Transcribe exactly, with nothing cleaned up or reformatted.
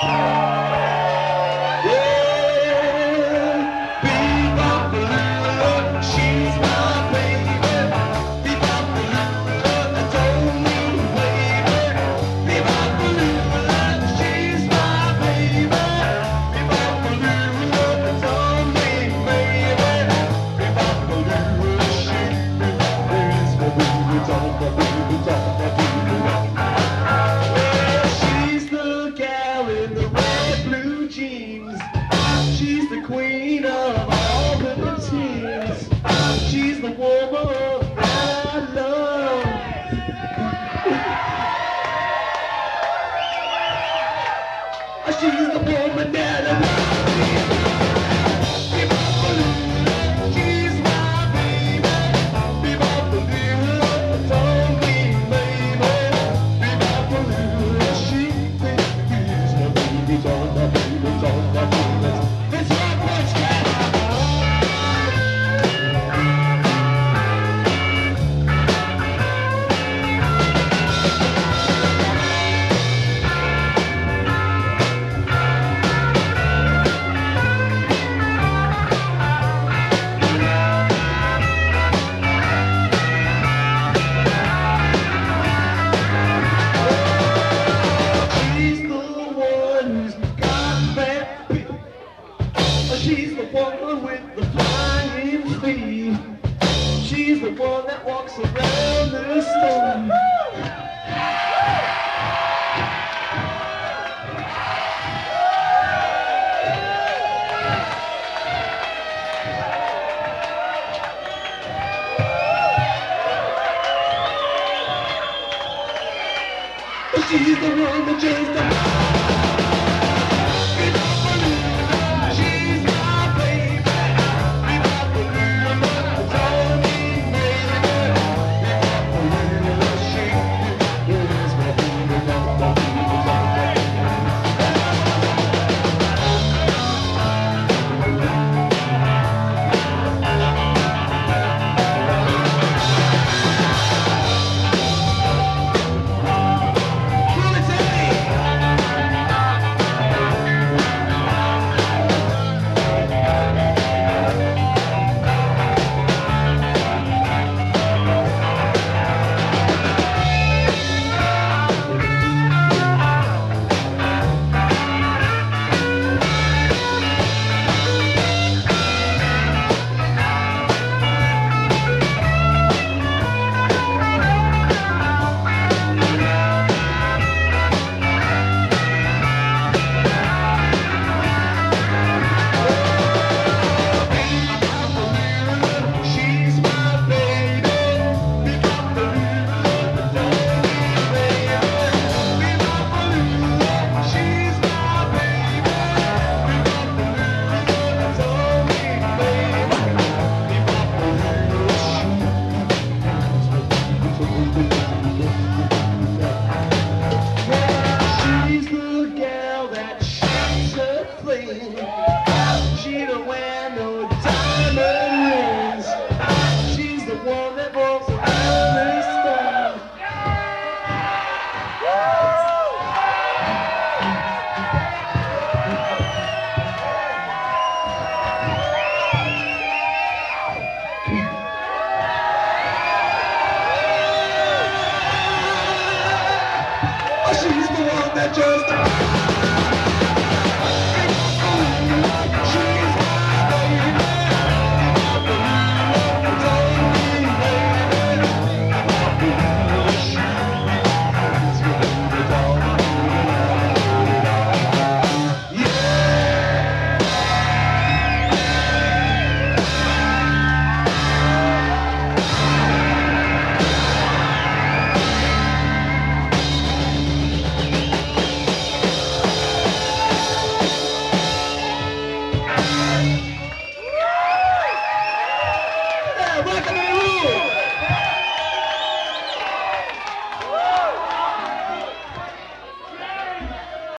She's the queen of all the teams. She's the woman that I love. She's the woman that I love. She's my baby. Don't leave, baby. She is my baby, don't my baby, don't my baby. It's my punch cat. She's the one with the flying feet. She's the one that walks around the storm. She's the one that just